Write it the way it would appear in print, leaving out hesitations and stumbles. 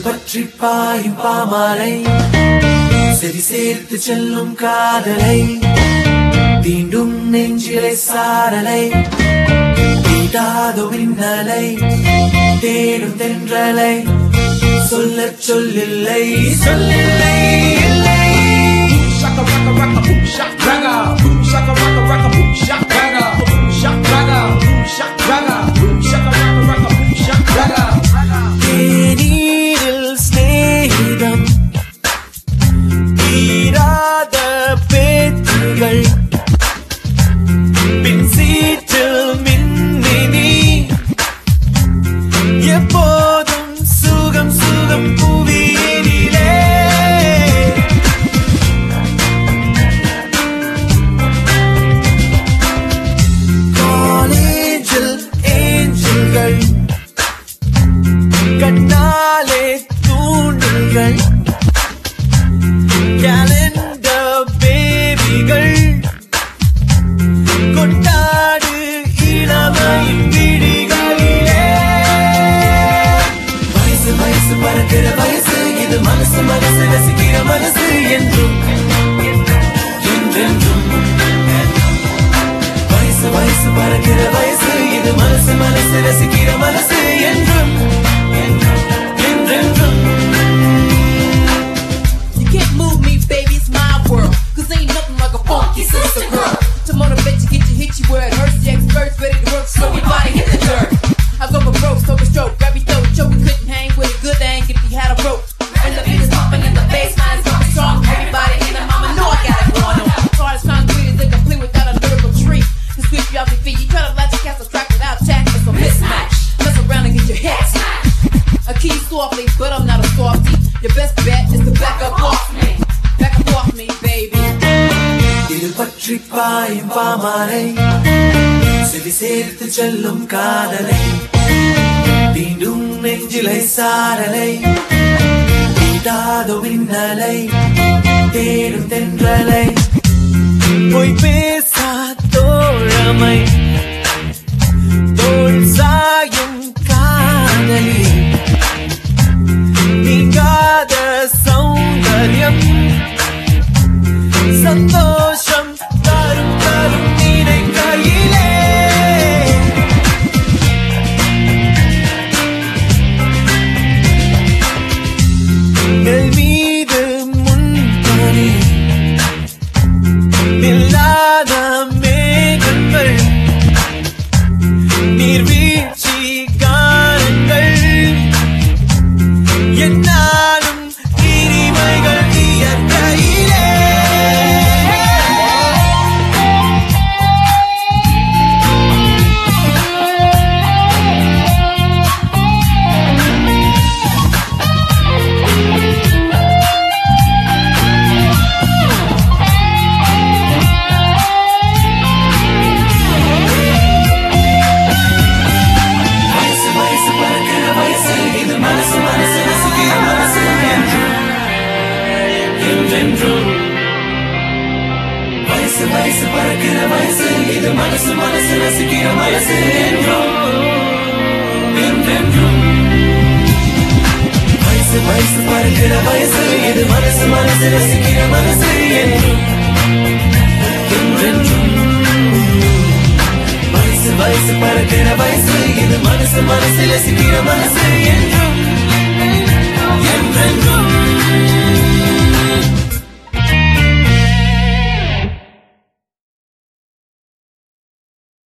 பற்றி பாயும் பாமாலை செவி சேர்த்து செல்லும் காதலை தீண்டும் நெஞ்சிலை சாரலை தீண்டாதோ மின்னலை தேடும் தென்றலை சொல்லச் சொல்லில்லை சொல்லில்லை இல்லை. Shaka raka raka boom shaka raga boom shaka raka raka boom shaka raga boom shaka raga boom shaka raga boom shaka raka raka boom shaka raga. தேநீரில் ஸ்நேகிதம் தீராத பேச்சுகள் பின் சீற்றில் மின்மினி எப்போதும் சுகம் சுகம் புவியினிலே. காலேஜில் ஏஞ்சல்கள் கண்ணாலே தூண்டுங்கள் கேலண்டர் பேபிகள் கொண்டாடு இளமையின் விழிகளிலே. வயசு வயசு பறக்கிற வயசு இது மனசு மனசு ரசிக்கிற மனசு என்றும் என்றென்றும். வயசு வயசு பறக்கிற வயசு இது மனசு மனசு ரசிக்கிற மனசு என்றும் என்றென்றும். You can't move me, baby, it's my world. Cause ain't nothing like a funky sister girl. To motivate you, get you, hit you where it hurts. The experts ready to work, so your body hit the dirt. I go for broke, took a stroke, grab your throat, choke. You couldn't hang with a good thing if you had a rope. When the beat is pumping and the bass line is going strong, everybody in the mama know I got it going on. Hard as concrete is incomplete without a lyrical treat. To sweep you off your feet, you try to latch your castle track without tact. It's a mismatch. Mess around and get your head smacked. I kill you softly, but I'm not a softie. Your best bet is to back up off me. Back up off me, baby. இது பற்றி பாயும் பாமாலை செவி சேர்த்து செல்லும் காதலை தீண்டும் நெஞ்சிலை சாரலை தீண்டாதோ மின்னலை தேடும் தென்றலை பொய் பேசா தோழமை தோள் சாயும் காதலி நீங்காத சௌந்தர்யம் சந்தோஷம் தரும் தரும் நினைக்கையிலே. நெல் மீது முன்பனி நில்லாத மேகங்கள் நீர்வீழ்ச்சி காரங்கள் என்னாலும் இனிமைகள் இயற்கையிலே. வயசு வயசு பறக்கிற வயசு இது மனசு மனசு ரசிக்கிற மனசு என்றும் என்றென்றும். வயசு வயசு பறக்கிற வயசு இது மனசு மனசு ரசிக்கிற மனசு என்றும் என்றென்றும். வயசு வயசு பறக்கிற வயசு இது மனசு மனசு ரசிக்கிற மனசு என்றும் என்றென்றும். வயசு வயசு பறக்கிற வயசு இது மனசு மனசு ரசிக்கிற மனசு என்றும்